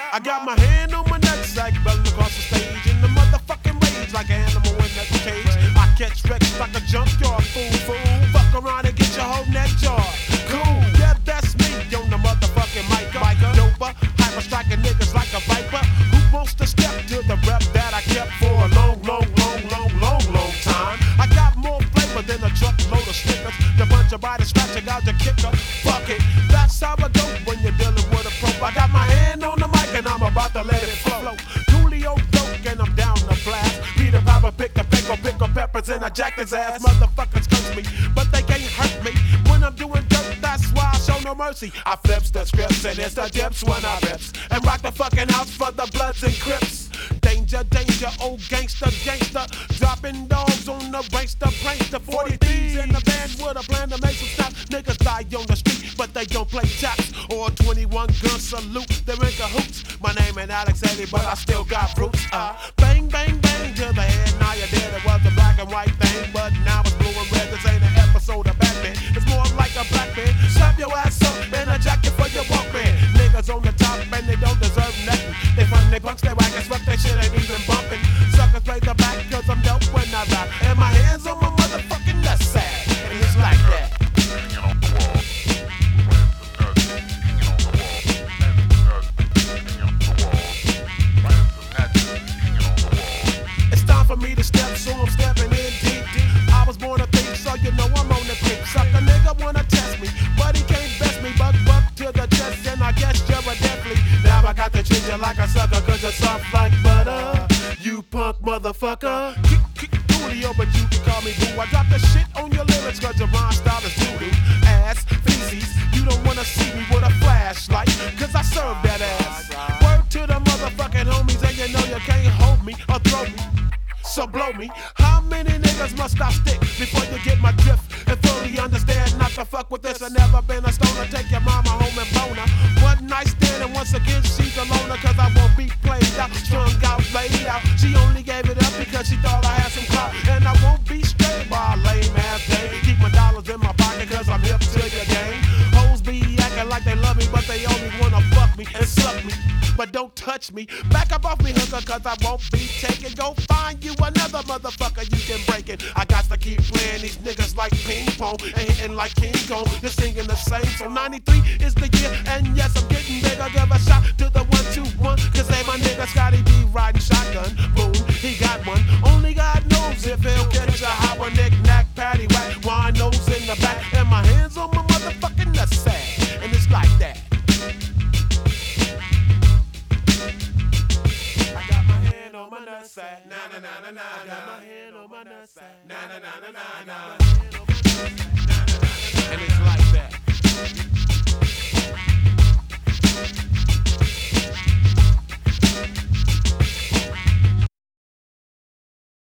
I got my hand on my nutsack, belling across the stage in the motherfucking rage like an animal in a cage. I catch wrecks like a junkyard fool. Fuck around and get your whole neck jarred. Cool, yeah, that's me on the motherfucking mic. Doper, hyper striking niggas like a viper. Who wants to step to the rep that I kept for a long time? I got more flavor than a truckload of Snickers. The bunch of body scratching out your kicker. Fuck it, that's how I go when you're dealing with a pro. I got my hand on the mic and I'm about to let it flow. Coolio dope and I'm down to blast. Peter Piper pick the peppers and I jack his ass. Motherfuckers curse me, but they can't hurt me. When I'm doing dirt, that's why I show no mercy. I flips the scripts and it's the dips when I rips. And rock the fucking house for the Bloods and Crips. Danger, old gangster. Dropping dogs on the prankster. 40 thieves in the band with a plan to make some stops. Niggas die on the street, but they don't play chops. Or 21 gun salute, they're in cahoots. My name ain't Alex Haley, but I still got roots. Bang, bang, bang to the head. Now you're dead. It was a black and white thing, but now it's blue and red. This ain't an episode of Batman. It's more like a black man. Slap your ass up in a jacket for your Walkman. Niggas on the top and they don't deserve nothing. They front, they punch, they whack and fuck, they shit ain't even bumping. Suckers play the back cause I'm dope when I rap. And my hands on my motherfucking nutsack. And it's like that. It's time for me to step, so I'm stepping in deep. I was born a thief, so you know I'm on the creep. Sucker nigga wanna test me, but he can't best me. Buck to the chest, and I guess you're a deadly. Now I got to treat you like a sucker, cause you're soft like butter. You punk motherfucker. Coolio, but you can call me boo. I drop the shit on your lyrics, cause your rhyme style is doo-doo. Ass, feces, you don't wanna see me with a flashlight, cause I serve that ass. Word to the motherfucking homies, and you know you can't hold me or throw me. So blow me. How many niggas must I stick before you get my drift and fully understand not to fuck with this? I never been a stoner. Take your mama home and bone her. One night stand and once again she's a loner, cause I won't be played out, strung out, laid out. She only gave it up because she thought I had some clout, and I won't be straight by a lame ass day. Keep my dollars in my pocket cause I'm hip to your game. Hoes be acting like they love me, but they only wanna fuck me and suck me. But don't touch me, back up off me hooker, cause I won't be taken. Go find you another motherfucker you can break it. I got to keep playing these niggas like ping pong and hitting like King Kong. You're singing the same, so 93 is the year, and yes, I'm getting bigger. Give a shot to the 121, cause they my nigga Scotty B riding shotgun. Boom, he got one. Only God knows if he'll catch a hot one. Knick-knack, patty whack, wine nose in the back, and my hands on my motherfucking nutsack, and it's like that. Na na na na na, I got my hand on my nutsack. Na na na na na na, and it's like that.